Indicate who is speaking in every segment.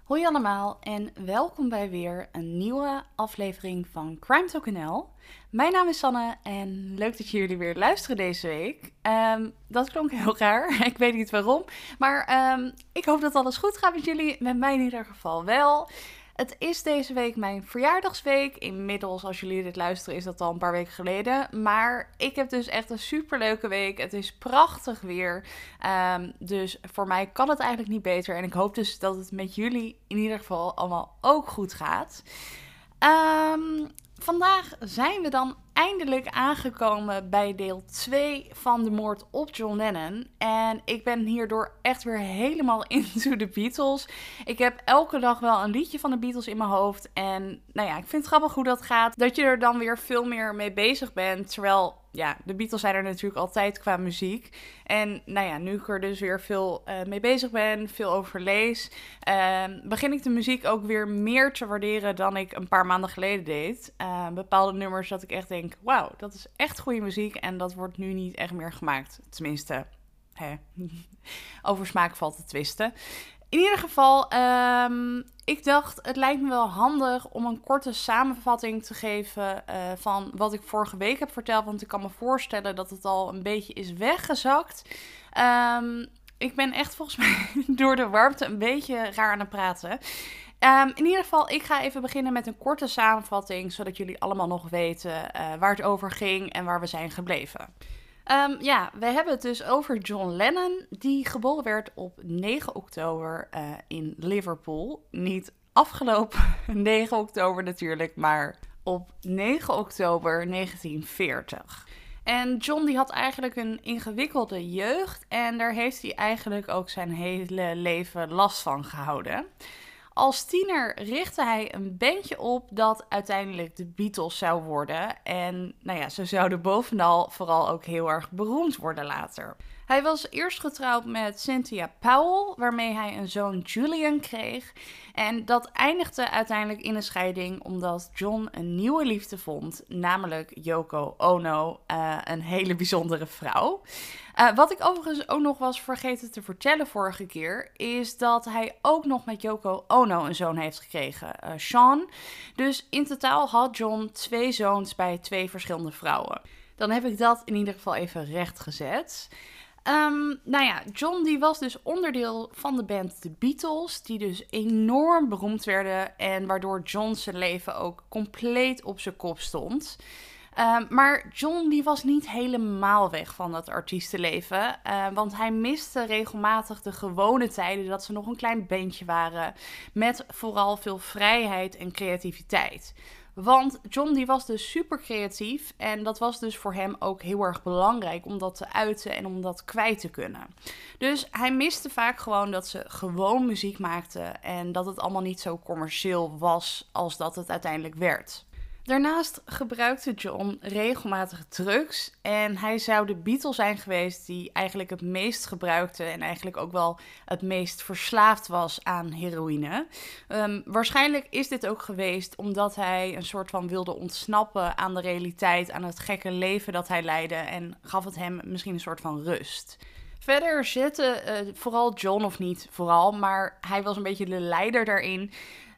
Speaker 1: Hoi allemaal en welkom bij weer een nieuwe aflevering van Crime Talk NL. Mijn naam is Sanne en leuk dat jullie weer luisteren deze week. Dat klonk heel raar, ik weet niet waarom, maar ik hoop dat alles goed gaat met jullie. Met mij in ieder geval wel. Het is deze week mijn verjaardagsweek. Inmiddels, als jullie dit luisteren, is dat al een paar weken geleden. Maar ik heb dus echt een superleuke week. Het is prachtig weer. Dus voor mij kan het eigenlijk niet beter. En ik hoop dus dat het met jullie in ieder geval allemaal ook goed gaat. Vandaag zijn we dan eindelijk aangekomen bij deel 2 van de moord op John Lennon. En ik ben hierdoor echt weer helemaal into de Beatles. Ik heb elke dag wel een liedje van de Beatles in mijn hoofd. En nou ja, ik vind het grappig hoe dat gaat. Dat je er dan weer veel meer mee bezig bent. Terwijl, ja, de Beatles zijn er natuurlijk altijd qua muziek. En nou ja, nu ik er dus weer veel mee bezig ben, veel over lees, begin ik de muziek ook weer meer te waarderen dan ik een paar maanden geleden deed. Bepaalde nummers dat ik echt denk, wauw, dat is echt goede muziek en dat wordt nu niet echt meer gemaakt. Tenminste, over smaak valt te twisten. In ieder geval, ik dacht, het lijkt me wel handig om een korte samenvatting te geven van wat ik vorige week heb verteld. Want ik kan me voorstellen dat het al een beetje is weggezakt. Ik ben echt volgens mij door de warmte een beetje raar aan het praten. In ieder geval, ik ga even beginnen met een korte samenvatting, zodat jullie allemaal nog weten waar het over ging en waar we zijn gebleven. We hebben het dus over John Lennon, die geboren werd op 9 oktober in Liverpool. Niet afgelopen 9 oktober natuurlijk, maar op 9 oktober 1940. En John die had eigenlijk een ingewikkelde jeugd en daar heeft hij eigenlijk ook zijn hele leven last van gehouden. Als tiener richtte hij een bandje op dat uiteindelijk de Beatles zou worden. En nou ja, ze zouden bovenal vooral ook heel erg beroemd worden later. Hij was eerst getrouwd met Cynthia Powell, waarmee hij een zoon Julian kreeg. En dat eindigde uiteindelijk in een scheiding omdat John een nieuwe liefde vond, namelijk Yoko Ono, een hele bijzondere vrouw. Wat ik overigens ook nog was vergeten te vertellen vorige keer, is dat hij ook nog met Yoko Ono een zoon heeft gekregen, Sean. Dus in totaal had John 2 zoons bij 2 verschillende vrouwen. Dan heb ik dat in ieder geval even rechtgezet. John die was dus onderdeel van de band The Beatles, die dus enorm beroemd werden en waardoor John zijn leven ook compleet op zijn kop stond. Maar John die was niet helemaal weg van dat artiestenleven, want hij miste regelmatig de gewone tijden dat ze nog een klein bandje waren, met vooral veel vrijheid en creativiteit. Want John die was dus super creatief en dat was dus voor hem ook heel erg belangrijk om dat te uiten en om dat kwijt te kunnen. Dus hij miste vaak gewoon dat ze gewoon muziek maakten en dat het allemaal niet zo commercieel was als dat het uiteindelijk werd. Daarnaast gebruikte John regelmatig drugs en hij zou de Beatle zijn geweest die eigenlijk het meest gebruikte en eigenlijk ook wel het meest verslaafd was aan heroïne. Waarschijnlijk is dit ook geweest omdat hij een soort van wilde ontsnappen aan de realiteit, aan het gekke leven dat hij leidde en gaf het hem misschien een soort van rust. Verder zette vooral John, of niet vooral, maar hij was een beetje de leider daarin.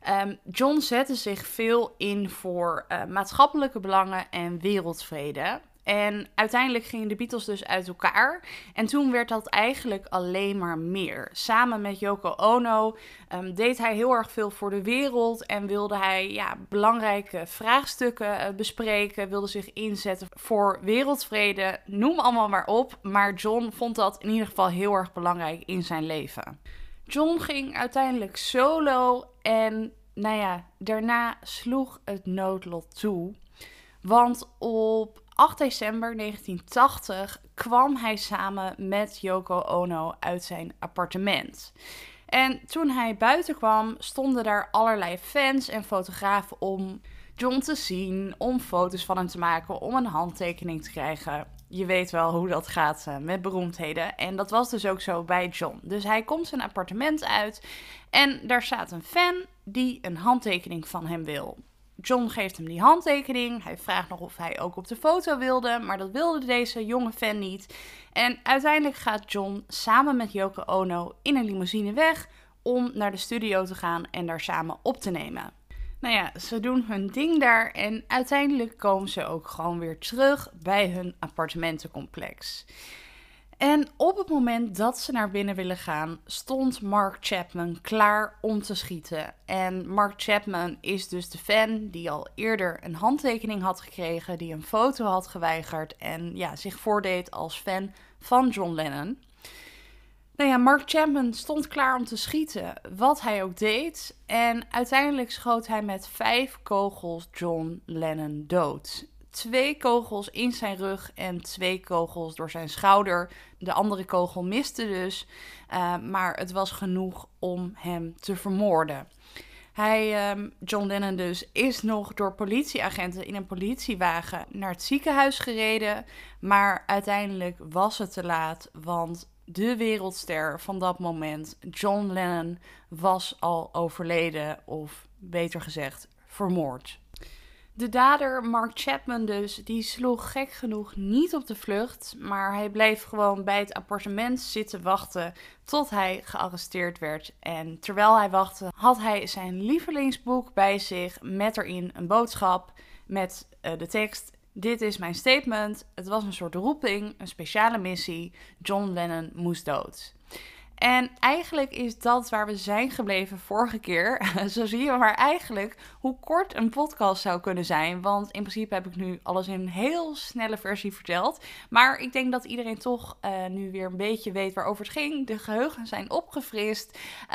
Speaker 1: John zette zich veel in voor maatschappelijke belangen en wereldvrede. En uiteindelijk gingen de Beatles dus uit elkaar. En toen werd dat eigenlijk alleen maar meer. Samen met Yoko Ono deed hij heel erg veel voor de wereld. En wilde hij belangrijke vraagstukken bespreken. Wilde zich inzetten voor wereldvrede. Noem allemaal maar op. Maar John vond dat in ieder geval heel erg belangrijk in zijn leven. John ging uiteindelijk solo en daarna sloeg het noodlot toe. Want op 8 december 1980 kwam hij samen met Yoko Ono uit zijn appartement. En toen hij buiten kwam, stonden daar allerlei fans en fotografen om John te zien, om foto's van hem te maken, om een handtekening te krijgen. Je weet wel hoe dat gaat met beroemdheden. En dat was dus ook zo bij John. Dus hij komt zijn appartement uit en daar staat een fan die een handtekening van hem wil. John geeft hem die handtekening. Hij vraagt nog of hij ook op de foto wilde, maar dat wilde deze jonge fan niet. En uiteindelijk gaat John samen met Yoko Ono in een limousine weg om naar de studio te gaan en daar samen op te nemen. Nou ja, ze doen hun ding daar en uiteindelijk komen ze ook gewoon weer terug bij hun appartementencomplex. En op het moment dat ze naar binnen willen gaan, stond Mark Chapman klaar om te schieten. En Mark Chapman is dus de fan die al eerder een handtekening had gekregen, die een foto had geweigerd en ja, zich voordeed als fan van John Lennon. Nou ja, Mark Chapman stond klaar om te schieten, wat hij ook deed. En uiteindelijk schoot hij met 5 kogels John Lennon dood. 2 kogels in zijn rug en 2 kogels door zijn schouder. De andere kogel miste dus, maar het was genoeg om hem te vermoorden. John Lennon dus, is nog door politieagenten in een politiewagen naar het ziekenhuis gereden. Maar uiteindelijk was het te laat, want de wereldster van dat moment, John Lennon, was al overleden, of beter gezegd, vermoord. De dader, Mark Chapman dus, die sloeg gek genoeg niet op de vlucht, maar hij bleef gewoon bij het appartement zitten wachten tot hij gearresteerd werd. En terwijl hij wachtte, had hij zijn lievelingsboek bij zich met erin een boodschap met de tekst: "Dit is mijn statement." Het was een soort roeping, een speciale missie. John Lennon moest dood. En eigenlijk is dat waar we zijn gebleven vorige keer. Zo zie je maar eigenlijk hoe kort een podcast zou kunnen zijn. Want in principe heb ik nu alles in een heel snelle versie verteld. Maar ik denk dat iedereen toch nu weer een beetje weet waarover het ging. De geheugens zijn opgefrist.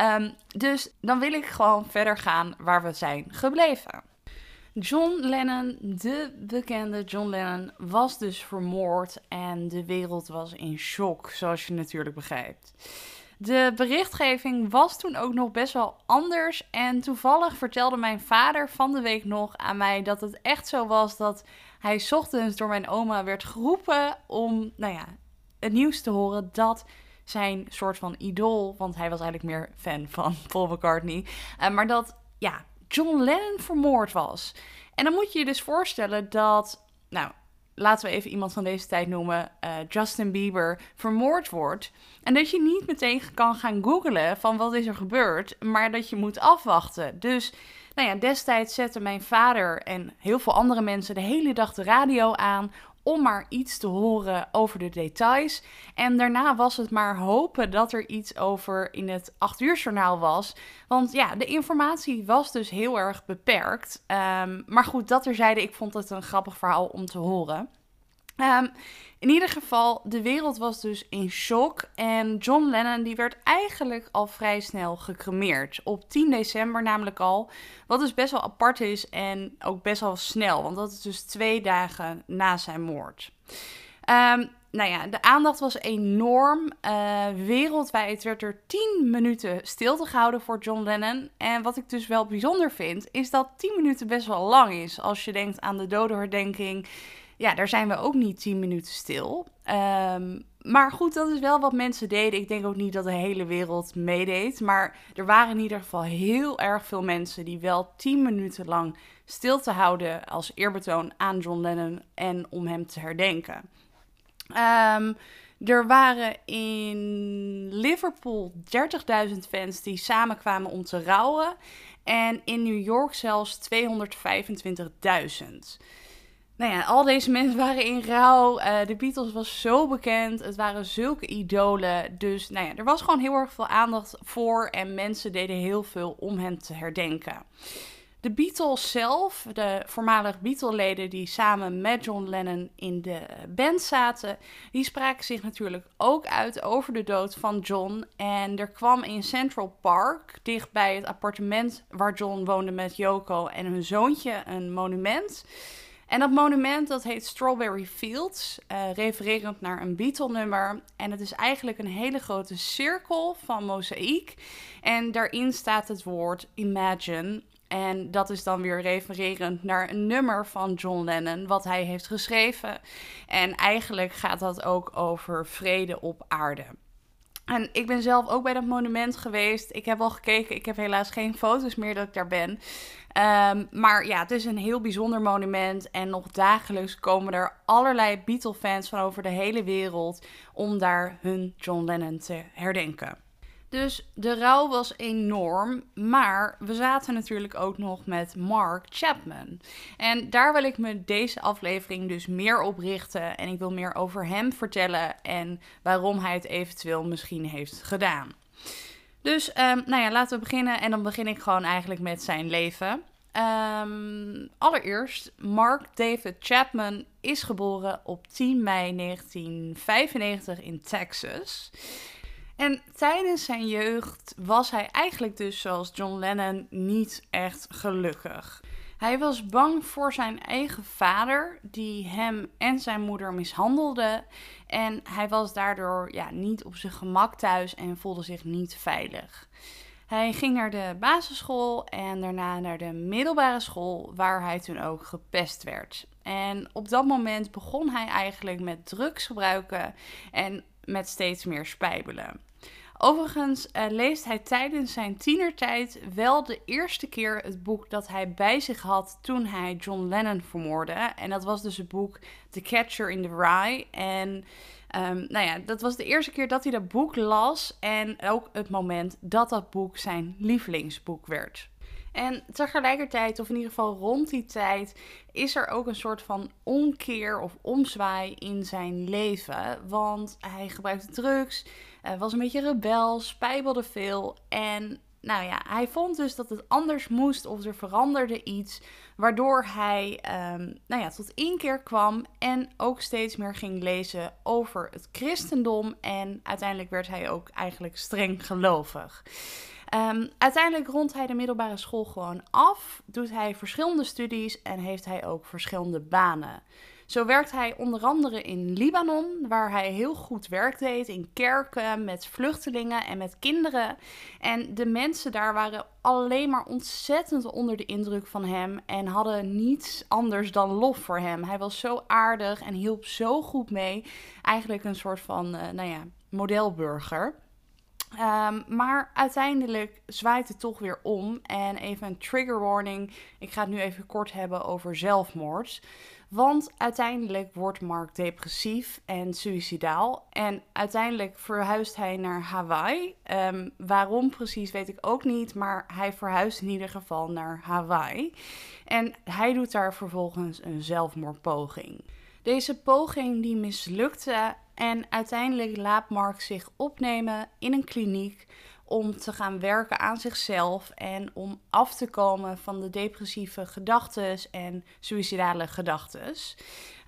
Speaker 1: Dus dan wil ik gewoon verder gaan waar we zijn gebleven. John Lennon, de bekende John Lennon, was dus vermoord en de wereld was in shock, zoals je natuurlijk begrijpt. De berichtgeving was toen ook nog best wel anders en toevallig vertelde mijn vader van de week nog aan mij dat het echt zo was dat hij 's ochtends door mijn oma werd geroepen om, het nieuws te horen dat zijn soort van idool, want hij was eigenlijk meer fan van Paul McCartney, maar dat, John Lennon vermoord was. En dan moet je je dus voorstellen dat, laten we even iemand van deze tijd noemen, Justin Bieber, vermoord wordt. En dat je niet meteen kan gaan googlen van wat is er gebeurd, maar dat je moet afwachten. Dus, destijds zetten mijn vader en heel veel andere mensen de hele dag de radio aan om maar iets te horen over de details. En daarna was het maar hopen dat er iets over in het 8-uursjournaal was. Want de informatie was dus heel erg beperkt. Maar goed, dat terzijde, ik vond het een grappig verhaal om te horen. In ieder geval, de wereld was dus in shock. En John Lennon die werd eigenlijk al vrij snel gecremeerd. Op 10 december namelijk al. Wat dus best wel apart is en ook best wel snel. Want dat is dus 2 dagen na zijn moord. De aandacht was enorm. Wereldwijd werd er 10 minuten stilte gehouden voor John Lennon. En wat ik dus wel bijzonder vind, is dat 10 minuten best wel lang is. Als je denkt aan de dodenherdenking, daar zijn we ook niet 10 minuten stil. Maar goed, dat is wel wat mensen deden. Ik denk ook niet dat de hele wereld meedeed. Maar er waren in ieder geval heel erg veel mensen die wel 10 minuten lang stilte houden als eerbetoon aan John Lennon en om hem te herdenken. Er waren in Liverpool 30.000 fans die samenkwamen om te rouwen. En in New York zelfs 225.000. Al deze mensen waren in rouw. De Beatles was zo bekend. Het waren zulke idolen. Dus er was gewoon heel erg veel aandacht voor. En mensen deden heel veel om hen te herdenken. De Beatles zelf, de voormalig Beatle-leden die samen met John Lennon in de band zaten, die spraken zich natuurlijk ook uit over de dood van John. En er kwam in Central Park, dicht bij het appartement waar John woonde met Yoko en hun zoontje, een monument. En dat monument dat heet Strawberry Fields, refererend naar een Beatle-nummer. En het is eigenlijk een hele grote cirkel van mozaïek. En daarin staat het woord Imagine. En dat is dan weer refererend naar een nummer van John Lennon, wat hij heeft geschreven. En eigenlijk gaat dat ook over vrede op aarde. En ik ben zelf ook bij dat monument geweest. Ik heb al gekeken, ik heb helaas geen foto's meer dat ik daar ben. Maar het is een heel bijzonder monument. En nog dagelijks komen er allerlei Beatle-fans van over de hele wereld om daar hun John Lennon te herdenken. Dus de rouw was enorm, maar we zaten natuurlijk ook nog met Mark Chapman. En daar wil ik me deze aflevering dus meer op richten. En ik wil meer over hem vertellen en waarom hij het eventueel misschien heeft gedaan. Dus laten we beginnen. En dan begin ik gewoon eigenlijk met zijn leven. Allereerst, Mark David Chapman is geboren op 10 mei 1995 in Texas. En tijdens zijn jeugd was hij eigenlijk dus zoals John Lennon niet echt gelukkig. Hij was bang voor zijn eigen vader, die hem en zijn moeder mishandelde. En hij was daardoor niet op zijn gemak thuis en voelde zich niet veilig. Hij ging naar de basisschool en daarna naar de middelbare school, waar hij toen ook gepest werd. En op dat moment begon hij eigenlijk met drugs gebruiken en met steeds meer spijbelen. Overigens leest hij tijdens zijn tienertijd wel de eerste keer het boek dat hij bij zich had toen hij John Lennon vermoordde. En dat was dus het boek The Catcher in the Rye. En dat was de eerste keer dat hij dat boek las en ook het moment dat dat boek zijn lievelingsboek werd. En tegelijkertijd, of in ieder geval rond die tijd, is er ook een soort van omkeer of omzwaai in zijn leven. Want hij gebruikte drugs, was een beetje rebels, spijbelde veel. En hij vond dus dat het anders moest of er veranderde iets. Waardoor hij tot inkeer kwam en ook steeds meer ging lezen over het christendom. En uiteindelijk werd hij ook eigenlijk streng gelovig. Uiteindelijk rondt hij de middelbare school gewoon af, doet hij verschillende studies en heeft hij ook verschillende banen. Zo werkt hij onder andere in Libanon, waar hij heel goed werk deed in kerken met vluchtelingen en met kinderen. En de mensen daar waren alleen maar ontzettend onder de indruk van hem en hadden niets anders dan lof voor hem. Hij was zo aardig en hielp zo goed mee. Eigenlijk een soort van, modelburger. Maar uiteindelijk zwaait het toch weer om. En even een trigger warning. Ik ga het nu even kort hebben over zelfmoord. Want uiteindelijk wordt Mark depressief en suïcidaal. En uiteindelijk verhuist hij naar Hawaii. Waarom precies weet ik ook niet. Maar hij verhuist in ieder geval naar Hawaii. En hij doet daar vervolgens een zelfmoordpoging. Deze poging die mislukte en uiteindelijk laat Mark zich opnemen in een kliniek om te gaan werken aan zichzelf en om af te komen van de depressieve gedachtes en suïcidale gedachtes.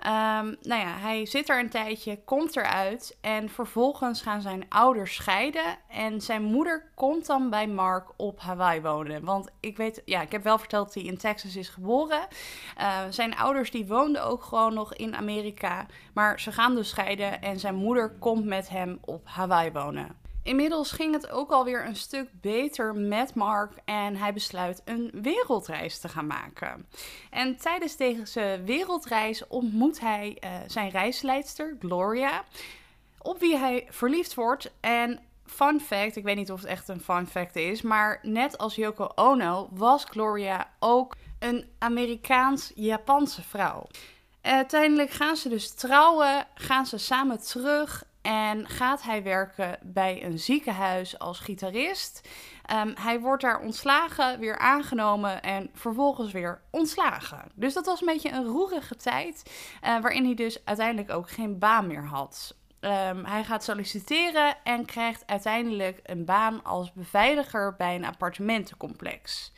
Speaker 1: Hij zit er een tijdje, komt eruit en vervolgens gaan zijn ouders scheiden en zijn moeder komt dan bij Mark op Hawaii wonen. Want ik heb wel verteld dat hij in Texas is geboren. Zijn ouders die woonden ook gewoon nog in Amerika, maar ze gaan dus scheiden en zijn moeder komt met hem op Hawaii wonen. Inmiddels ging het ook alweer een stuk beter met Mark en hij besluit een wereldreis te gaan maken. En tijdens deze wereldreis ontmoet hij zijn reisleidster Gloria, op wie hij verliefd wordt. En fun fact, ik weet niet of het echt een fun fact is, maar net als Yoko Ono was Gloria ook een Amerikaans-Japanse vrouw. Uiteindelijk gaan ze dus trouwen, gaan ze samen terug en gaat hij werken bij een ziekenhuis als gitarist. Hij wordt daar ontslagen, weer aangenomen en vervolgens weer ontslagen. Dus dat was een beetje een roerige tijd, waarin hij dus uiteindelijk ook geen baan meer had. Hij gaat solliciteren en krijgt uiteindelijk een baan als beveiliger bij een appartementencomplex.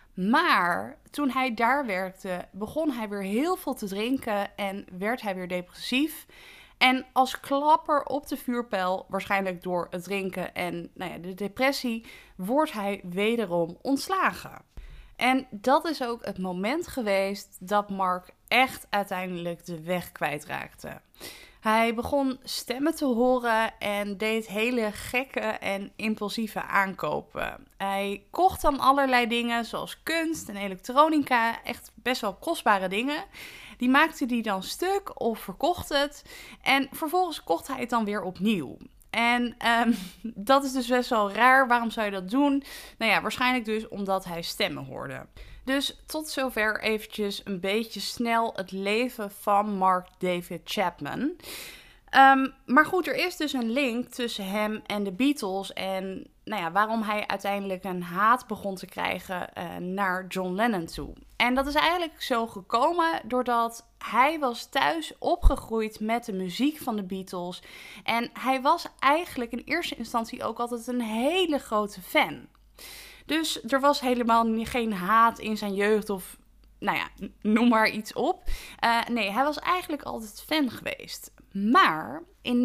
Speaker 1: Maar toen hij daar werkte, begon hij weer heel veel te drinken en werd hij weer depressief. En als klapper op de vuurpijl, waarschijnlijk door het drinken en de depressie, wordt hij wederom ontslagen. En dat is ook het moment geweest dat Mark echt uiteindelijk de weg kwijtraakte. Hij begon stemmen te horen en deed hele gekke en impulsieve aankopen. Hij kocht dan allerlei dingen zoals kunst en elektronica, echt best wel kostbare dingen. Die maakte hij dan stuk of verkocht het en vervolgens kocht hij het dan weer opnieuw. En dat is dus best wel raar. Waarom zou je dat doen? Waarschijnlijk dus omdat hij stemmen hoorde. Dus tot zover eventjes een beetje snel het leven van Mark David Chapman. Maar goed, er is dus een link tussen hem en de Beatles. En nou ja, waarom hij uiteindelijk een haat begon te krijgen naar John Lennon toe. En dat is eigenlijk zo gekomen doordat hij was thuis opgegroeid met de muziek van de Beatles. En hij was eigenlijk in eerste instantie ook altijd een hele grote fan. Dus er was helemaal geen haat in zijn jeugd of, nou ja, noem maar iets op. Nee, hij was eigenlijk altijd fan geweest. Maar in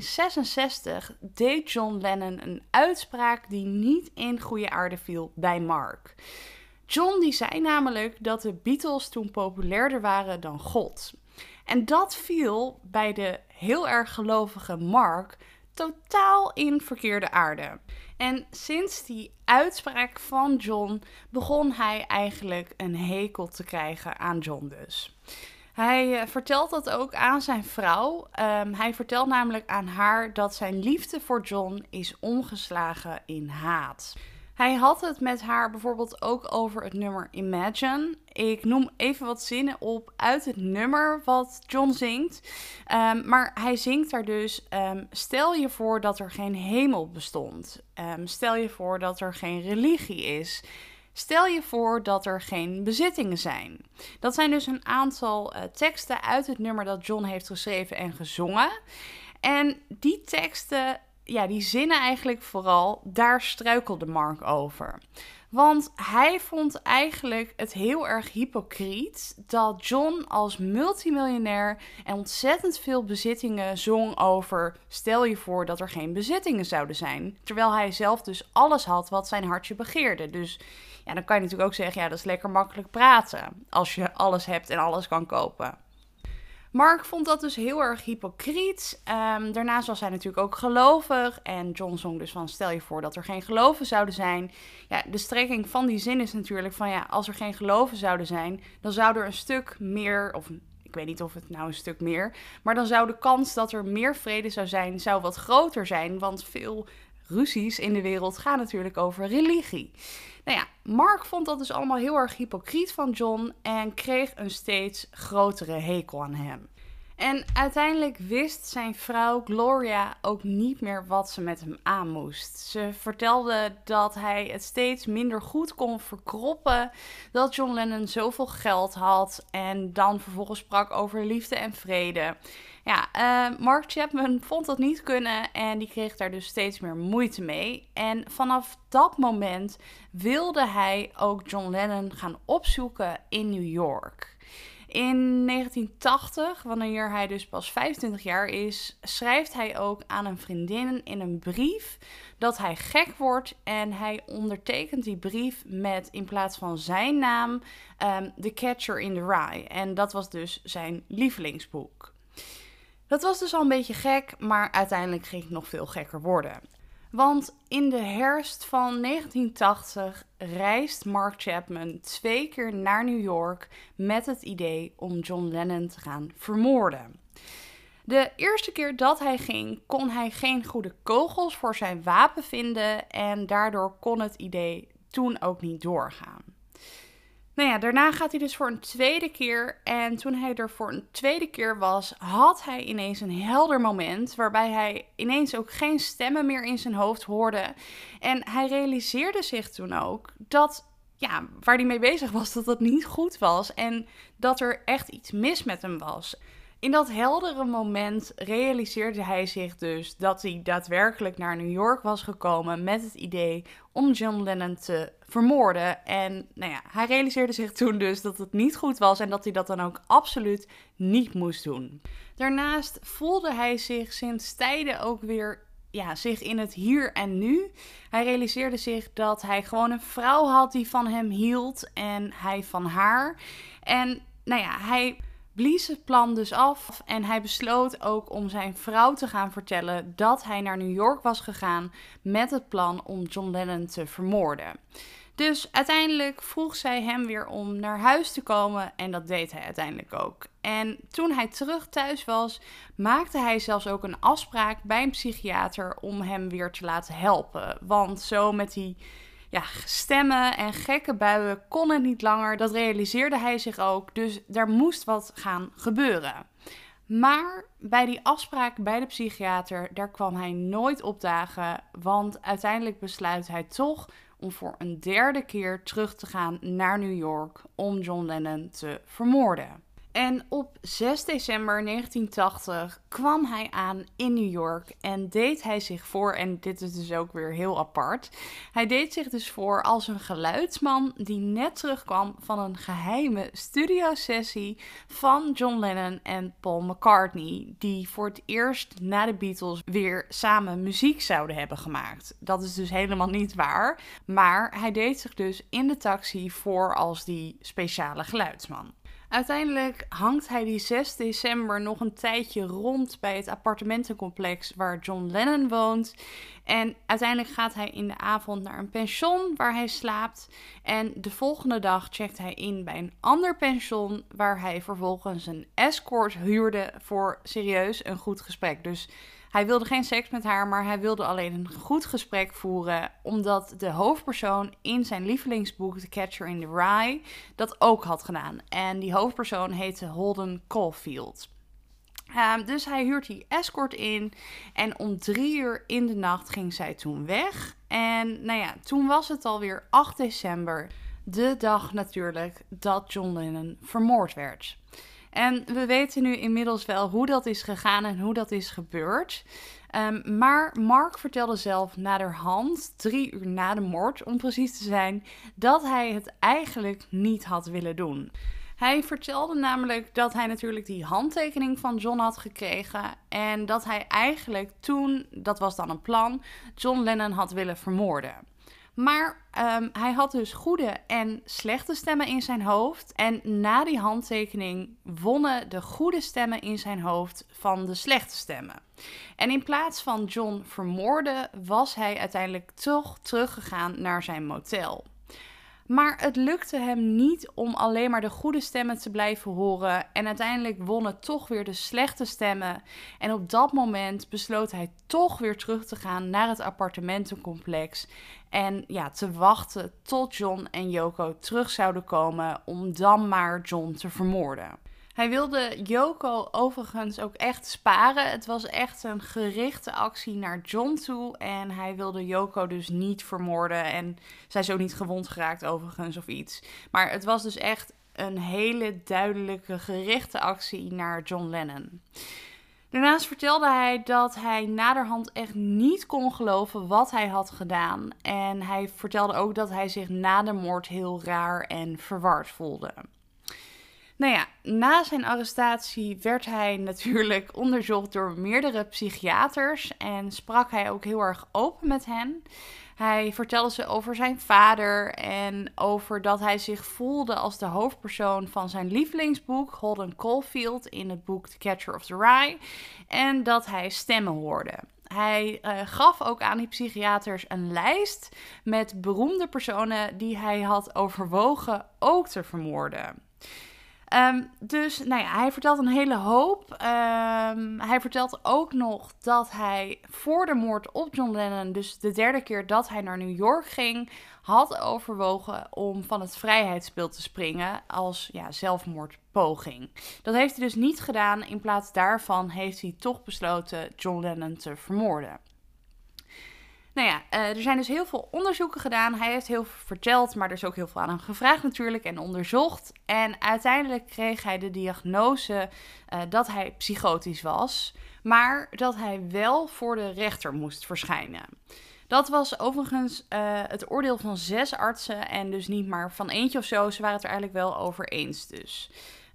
Speaker 1: 1966 deed John Lennon een uitspraak die niet in goede aarde viel bij Mark. John die zei namelijk dat de Beatles toen populairder waren dan God. En dat viel bij de heel erg gelovige Mark totaal in verkeerde aarde. En sinds die uitspraak van John begon hij eigenlijk een hekel te krijgen aan John dus. Hij vertelt dat ook aan zijn vrouw. Hij vertelt namelijk aan haar dat zijn liefde voor John is omgeslagen in haat. Hij had het met haar bijvoorbeeld ook over het nummer Imagine. Ik noem even wat zinnen op uit het nummer wat John zingt. Maar hij zingt daar dus, stel je voor dat er geen hemel bestond. Stel je voor dat er geen religie is. Stel je voor dat er geen bezittingen zijn. Dat zijn dus een aantal teksten uit het nummer dat John heeft geschreven en gezongen. En die teksten, ja, die zinnen eigenlijk vooral, daar struikelde Mark over. Want hij vond eigenlijk het heel erg hypocriet dat John als multimiljonair en ontzettend veel bezittingen zong over, stel je voor dat er geen bezittingen zouden zijn. Terwijl hij zelf dus alles had wat zijn hartje begeerde. Dus ja, dan kan je natuurlijk ook zeggen, ja, dat is lekker makkelijk praten als je alles hebt en alles kan kopen. Mark vond dat dus heel erg hypocriet. Daarnaast was hij natuurlijk ook gelovig. En John zong dus van, stel je voor dat er geen geloven zouden zijn. Ja, de strekking van die zin is natuurlijk van, ja, als er geen geloven zouden zijn, dan zou er een stuk meer, of ik weet niet of het nou een stuk meer, maar dan zou de kans dat er meer vrede zou zijn, zou wat groter zijn. Want veel ruzies in de wereld gaan natuurlijk over religie. Nou ja, Mark vond dat dus allemaal heel erg hypocriet van John en kreeg een steeds grotere hekel aan hem. En uiteindelijk wist zijn vrouw Gloria ook niet meer wat ze met hem aan moest. Ze vertelde dat hij het steeds minder goed kon verkroppen, dat John Lennon zoveel geld had en dan vervolgens sprak over liefde en vrede. Ja, Mark Chapman vond dat niet kunnen en die kreeg daar dus steeds meer moeite mee. En vanaf dat moment wilde hij ook John Lennon gaan opzoeken in New York. In 1980, wanneer hij dus pas 25 jaar is, schrijft hij ook aan een vriendin in een brief dat hij gek wordt. En hij ondertekent die brief met, in plaats van zijn naam, The Catcher in the Rye. En dat was dus zijn lievelingsboek. Dat was dus al een beetje gek, maar uiteindelijk ging het nog veel gekker worden. Want in de herfst van 1980 reist Mark Chapman 2 keer naar New York met het idee om John Lennon te gaan vermoorden. De eerste keer dat hij ging, kon hij geen goede kogels voor zijn wapen vinden en daardoor kon het idee toen ook niet doorgaan. Nou ja, daarna gaat hij dus voor een tweede keer. En toen hij er voor een tweede keer was, had hij ineens een helder moment, waarbij hij ineens ook geen stemmen meer in zijn hoofd hoorde. En hij realiseerde zich toen ook dat, ja, waar hij mee bezig was, dat het niet goed was. En dat er echt iets mis met hem was. In dat heldere moment realiseerde hij zich dus dat hij daadwerkelijk naar New York was gekomen met het idee om John Lennon te vermoorden. En nou ja, hij realiseerde zich toen dus dat het niet goed was en dat hij dat dan ook absoluut niet moest doen. Daarnaast voelde hij zich sinds tijden ook weer, ja, zich in het hier en nu. Hij realiseerde zich dat hij gewoon een vrouw had die van hem hield en hij van haar. En nou ja, hij blies het plan dus af en hij besloot ook om zijn vrouw te gaan vertellen dat hij naar New York was gegaan met het plan om John Lennon te vermoorden. Dus uiteindelijk vroeg zij hem weer om naar huis te komen en dat deed hij uiteindelijk ook. En toen hij terug thuis was, maakte hij zelfs ook een afspraak bij een psychiater om hem weer te laten helpen. Want zo met die stemmen en gekke buien kon het niet langer. Dat realiseerde hij zich ook. Dus daar moest wat gaan gebeuren. Maar bij die afspraak bij de psychiater, daar kwam hij nooit opdagen, want uiteindelijk besluit hij toch om voor een derde keer terug te gaan naar New York om John Lennon te vermoorden. En op 6 december 1980 kwam hij aan in New York en deed hij zich voor, en dit is dus ook weer heel apart, hij deed zich dus voor als een geluidsman die net terugkwam van een geheime studiosessie van John Lennon en Paul McCartney, die voor het eerst na de Beatles weer samen muziek zouden hebben gemaakt. Dat is dus helemaal niet waar, maar hij deed zich dus in de taxi voor als die speciale geluidsman. Uiteindelijk hangt hij die 6 december nog een tijdje rond bij het appartementencomplex waar John Lennon woont. En uiteindelijk gaat hij in de avond naar een pension waar hij slaapt. En de volgende dag checkt hij in bij een ander pension waar hij vervolgens een escort huurde voor serieus een goed gesprek. Dus hij wilde geen seks met haar, maar hij wilde alleen een goed gesprek voeren, omdat de hoofdpersoon in zijn lievelingsboek The Catcher in the Rye dat ook had gedaan. En die hoofdpersoon heette Holden Caulfield. Dus hij huurt die escort in en om 3 uur in de nacht ging zij toen weg. En nou ja, toen was het alweer 8 december, de dag natuurlijk dat John Lennon vermoord werd. En we weten nu inmiddels wel hoe dat is gegaan en hoe dat is gebeurd. Maar Mark vertelde zelf naderhand, 3 uur na de moord om precies te zijn, dat hij het eigenlijk niet had willen doen. Hij vertelde namelijk dat hij natuurlijk die handtekening van John had gekregen en dat hij eigenlijk toen, dat was dan een plan, John Lennon had willen vermoorden. Maar hij had dus goede en slechte stemmen in zijn hoofd. En na die handtekening wonnen de goede stemmen in zijn hoofd van de slechte stemmen. En in plaats van John vermoorden, was hij uiteindelijk toch teruggegaan naar zijn motel. Maar het lukte hem niet om alleen maar de goede stemmen te blijven horen. En uiteindelijk wonnen toch weer de slechte stemmen. En op dat moment besloot hij toch weer terug te gaan naar het appartementencomplex. En ja, te wachten tot John en Yoko terug zouden komen om dan maar John te vermoorden. Hij wilde Yoko overigens ook echt sparen. Het was echt een gerichte actie naar John toe. En hij wilde Yoko dus niet vermoorden. En zij is ook niet gewond geraakt overigens of iets. Maar het was dus echt een hele duidelijke gerichte actie naar John Lennon. Daarnaast vertelde hij dat hij naderhand echt niet kon geloven wat hij had gedaan. En hij vertelde ook dat hij zich na de moord heel raar en verward voelde. Nou ja, na zijn arrestatie werd hij natuurlijk onderzocht door meerdere psychiaters en sprak hij ook heel erg open met hen. Hij vertelde ze over zijn vader en over dat hij zich voelde als de hoofdpersoon van zijn lievelingsboek Holden Caulfield in het boek The Catcher of the Rye en dat hij stemmen hoorde. Hij gaf ook aan die psychiaters een lijst met beroemde personen die hij had overwogen ook te vermoorden. Dus nou ja, hij vertelt een hele hoop. Hij vertelt ook nog dat hij voor de moord op John Lennon, dus de derde keer dat hij naar New York ging, had overwogen om van het vrijheidsbeeld te springen als zelfmoordpoging. Dat heeft hij dus niet gedaan. In plaats daarvan heeft hij toch besloten John Lennon te vermoorden. Nou ja, er zijn dus heel veel onderzoeken gedaan. Hij heeft heel veel verteld, maar er is ook heel veel aan hem gevraagd natuurlijk en onderzocht. En uiteindelijk kreeg hij de diagnose dat hij psychotisch was, maar dat hij wel voor de rechter moest verschijnen. Dat was overigens het oordeel van 6 artsen en dus niet maar van eentje of zo. Ze waren het er eigenlijk wel over eens dus.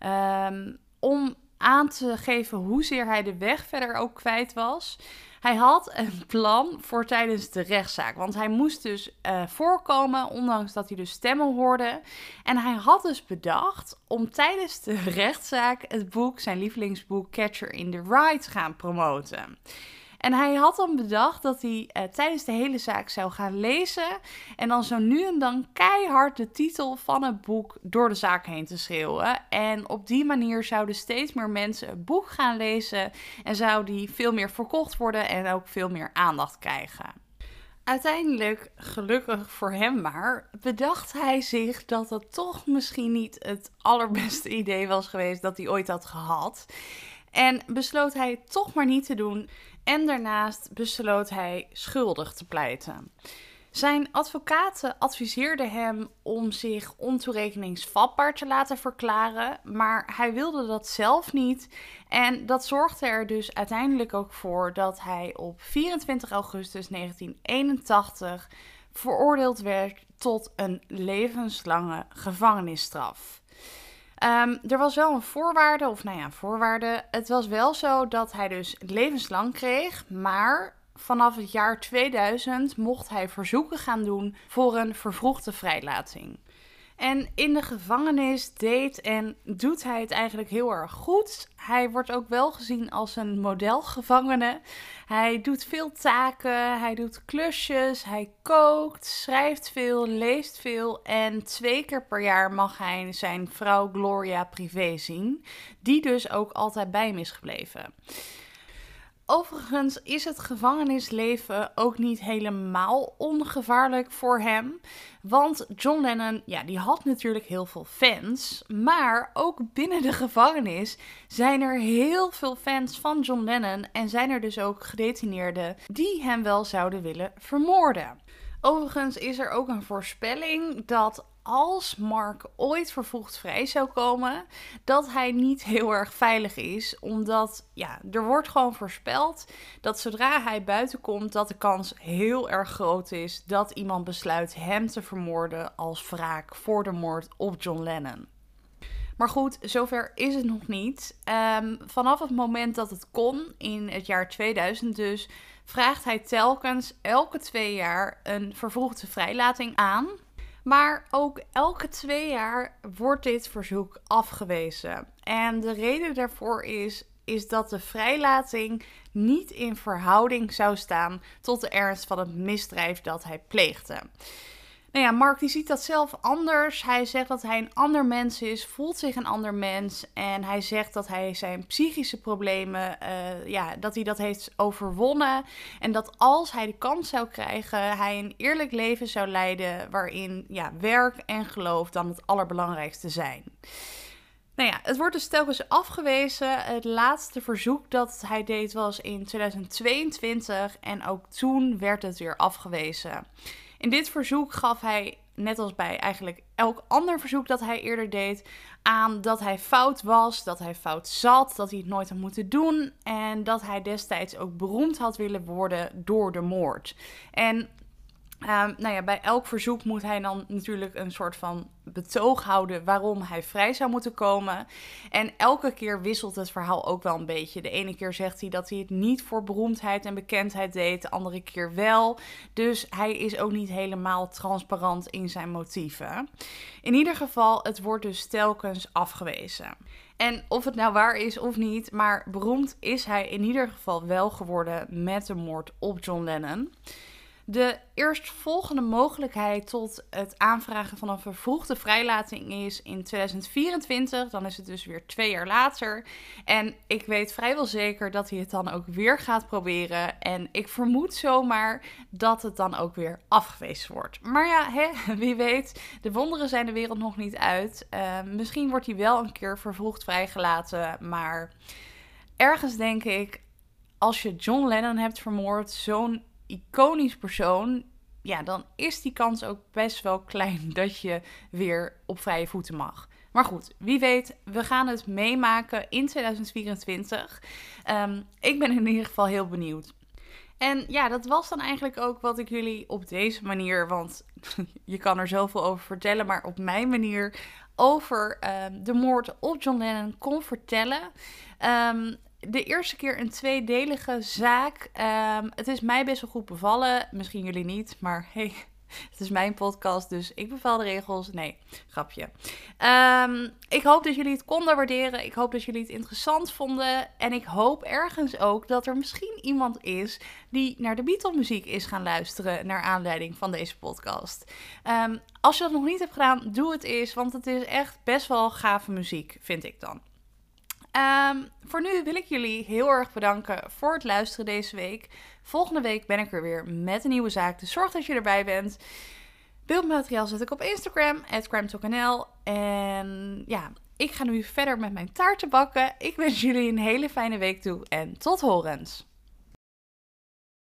Speaker 1: Om aan te geven hoezeer hij de weg verder ook kwijt was. Hij had een plan voor tijdens de rechtszaak. Want hij moest dus voorkomen, ondanks dat hij dus stemmen hoorde. En hij had dus bedacht om tijdens de rechtszaak het boek, zijn lievelingsboek Catcher in the Rye, te gaan promoten. En hij had dan bedacht dat hij tijdens de hele zaak zou gaan lezen en dan zo nu en dan keihard de titel van het boek door de zaak heen te schreeuwen. En op die manier zouden steeds meer mensen het boek gaan lezen en zou die veel meer verkocht worden en ook veel meer aandacht krijgen. Uiteindelijk, gelukkig voor hem maar, bedacht hij zich dat het toch misschien niet het allerbeste idee was geweest dat hij ooit had gehad. En besloot hij toch maar niet te doen. En daarnaast besloot hij schuldig te pleiten. Zijn advocaten adviseerden hem om zich ontoerekeningsvatbaar te laten verklaren, maar hij wilde dat zelf niet. En dat zorgde er dus uiteindelijk ook voor dat hij op 24 augustus 1981 veroordeeld werd tot een levenslange gevangenisstraf. Er was wel een voorwaarde, Het was wel zo dat hij dus levenslang kreeg, maar vanaf het jaar 2000 mocht hij verzoeken gaan doen voor een vervroegde vrijlating. En in de gevangenis deed en doet hij het eigenlijk heel erg goed. Hij wordt ook wel gezien als een modelgevangene. Hij doet veel taken, hij doet klusjes, hij kookt, schrijft veel, leest veel. En 2 keer per jaar mag hij zijn vrouw Gloria privé zien, die dus ook altijd bij hem is gebleven. Overigens is het gevangenisleven ook niet helemaal ongevaarlijk voor hem. Want John Lennon, die had natuurlijk heel veel fans. Maar ook binnen de gevangenis zijn er heel veel fans van John Lennon. En zijn er dus ook gedetineerden die hem wel zouden willen vermoorden. Overigens is er ook een voorspelling dat als Mark ooit vervroegd vrij zou komen, dat hij niet heel erg veilig is. Omdat, er wordt gewoon voorspeld dat zodra hij buiten komt, dat de kans heel erg groot is dat iemand besluit hem te vermoorden als wraak voor de moord op John Lennon. Maar goed, zover is het nog niet. Vanaf het moment dat het kon, in het jaar 2000 dus, vraagt hij telkens elke 2 jaar een vervroegde vrijlating aan. Maar ook elke 2 jaar wordt dit verzoek afgewezen. En de reden daarvoor is dat de vrijlating niet in verhouding zou staan tot de ernst van het misdrijf dat hij pleegde. Mark die ziet dat zelf anders. Hij zegt dat hij een ander mens is, voelt zich een ander mens. En hij zegt dat hij zijn psychische problemen, dat hij dat heeft overwonnen. En dat als hij de kans zou krijgen, hij een eerlijk leven zou leiden waarin werk en geloof dan het allerbelangrijkste zijn. Het wordt dus telkens afgewezen. Het laatste verzoek dat hij deed was in 2022 en ook toen werd het weer afgewezen. In dit verzoek gaf hij, net als bij eigenlijk elk ander verzoek dat hij eerder deed, aan dat hij fout was, dat hij fout zat, dat hij het nooit had moeten doen en dat hij destijds ook beroemd had willen worden door de moord. En bij elk verzoek moet hij dan natuurlijk een soort van betoog houden waarom hij vrij zou moeten komen. En elke keer wisselt het verhaal ook wel een beetje. De ene keer zegt hij dat hij het niet voor beroemdheid en bekendheid deed, de andere keer wel. Dus hij is ook niet helemaal transparant in zijn motieven. In ieder geval, het wordt dus telkens afgewezen. En of het nou waar is of niet, maar beroemd is hij in ieder geval wel geworden met de moord op John Lennon. De eerstvolgende mogelijkheid tot het aanvragen van een vervroegde vrijlating is in 2024. Dan is het dus weer 2 jaar later. En ik weet vrijwel zeker dat hij het dan ook weer gaat proberen. En ik vermoed zomaar dat het dan ook weer afgewezen wordt. Maar wie weet, de wonderen zijn de wereld nog niet uit. Misschien wordt hij wel een keer vervroegd vrijgelaten. Maar ergens denk ik, als je John Lennon hebt vermoord, zo'n iconisch persoon, dan is die kans ook best wel klein dat je weer op vrije voeten mag. Maar goed, wie weet, we gaan het meemaken in 2024. Ik ben in ieder geval heel benieuwd. En dat was dan eigenlijk ook wat ik jullie op deze manier, want je kan er zoveel over vertellen, maar op mijn manier over de moord op John Lennon kon vertellen. De eerste keer een 2-delige zaak. Het is mij best wel goed bevallen. Misschien jullie niet, maar hey, het is mijn podcast, dus ik bepaal de regels. Nee, grapje. Ik hoop dat jullie het konden waarderen. Ik hoop dat jullie het interessant vonden. En ik hoop ergens ook dat er misschien iemand is die naar de Beatle-muziek is gaan luisteren naar aanleiding van deze podcast. Als je dat nog niet hebt gedaan, doe het eens, want het is echt best wel gave muziek, vind ik dan. Voor nu wil ik jullie heel erg bedanken voor het luisteren deze week. Volgende week ben ik er weer met een nieuwe zaak, dus zorg dat je erbij bent. Beeldmateriaal zet ik op Instagram, @crimetalknl. En Ik ga nu verder met mijn taarten bakken. Ik wens jullie een hele fijne week toe en tot horens.